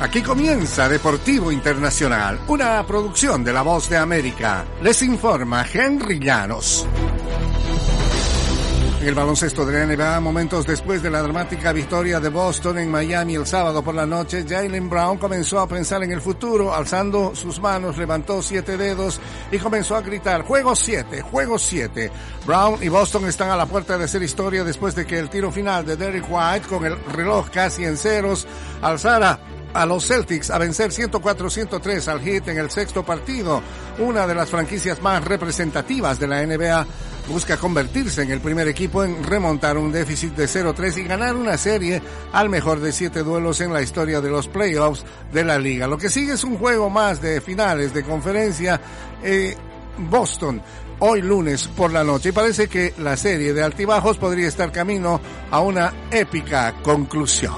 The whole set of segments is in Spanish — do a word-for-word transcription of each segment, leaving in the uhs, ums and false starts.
Aquí comienza Deportivo Internacional, una producción de La Voz de América. Les informa Henry Llanos. En el baloncesto de la N B A, momentos después de la dramática victoria de Boston en Miami el sábado por la noche, Jaylen Brown comenzó a pensar en el futuro, alzando sus manos, levantó siete dedos y comenzó a gritar: ¡Juego siete! ¡Juego siete! Brown y Boston están a la puerta de hacer historia después de que el tiro final de Derrick White, con el reloj casi en ceros, alzara a los Celtics a vencer ciento cuatro a ciento tres al Heat en el sexto partido. Una de las franquicias más representativas de la N B A busca convertirse en el primer equipo en remontar un déficit de cero tres y ganar una serie al mejor de siete duelos en la historia de los playoffs de la liga. Lo que sigue es un juego más de finales de conferencia. eh, Boston hoy lunes por la noche, y parece que la serie de altibajos podría estar camino a una épica conclusión.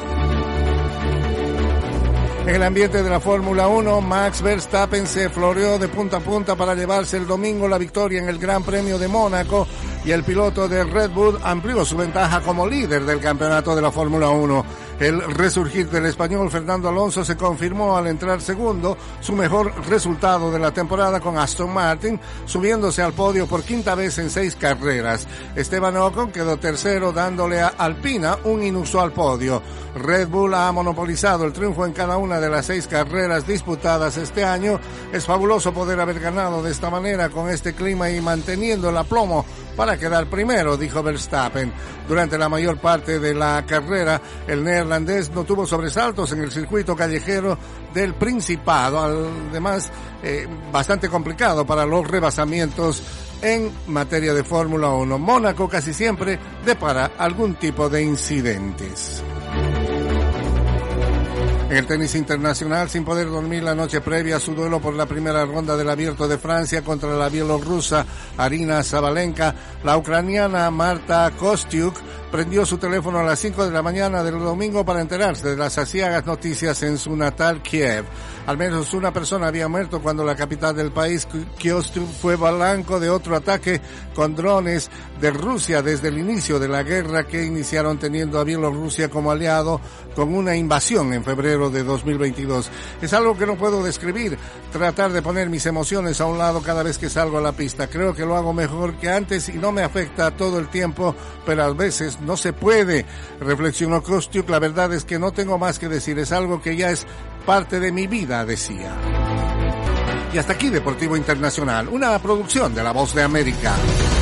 En el ambiente de la Fórmula uno, Max Verstappen se floreó de punta a punta para llevarse el domingo la victoria en el Gran Premio de Mónaco, y el piloto de Red Bull amplió su ventaja como líder del campeonato de la Fórmula uno. El resurgir del español Fernando Alonso se confirmó al entrar segundo, su mejor resultado de la temporada con Aston Martin, subiéndose al podio por quinta vez en seis carreras. Esteban Ocon quedó tercero, dándole a Alpina un inusual podio. Red Bull ha monopolizado el triunfo en cada una de las seis carreras disputadas este año. Es fabuloso poder haber ganado de esta manera, con este clima y manteniendo el aplomo para quedar primero, dijo Verstappen. Durante la mayor parte de la carrera, el neerlandés no tuvo sobresaltos en el circuito callejero del Principado, además eh, bastante complicado para los rebasamientos en materia de Fórmula uno. Mónaco casi siempre depara algún tipo de incidentes. En el tenis internacional, sin poder dormir la noche previa a su duelo por la primera ronda del Abierto de Francia contra la bielorrusa Arina Sabalenka, la ucraniana Marta Kostyuk prendió su teléfono a las cinco de la mañana del domingo para enterarse de las aciagas noticias en su natal Kiev. Al menos una persona había muerto cuando la capital del país, Kostyuk, fue blanco de otro ataque con drones de Rusia desde el inicio de la guerra que iniciaron teniendo a Bielorrusia como aliado con una invasión en febrero de dos mil veintidós. Es algo que no puedo describir, tratar de poner mis emociones a un lado cada vez que salgo a la pista. Creo que lo hago mejor que antes y no me afecta todo el tiempo, pero a veces no se puede, reflexionó Kostyuk. La verdad es que no tengo más que decir, es algo que ya es parte de mi vida, decía. Y hasta aquí Deportivo Internacional, una producción de La Voz de América.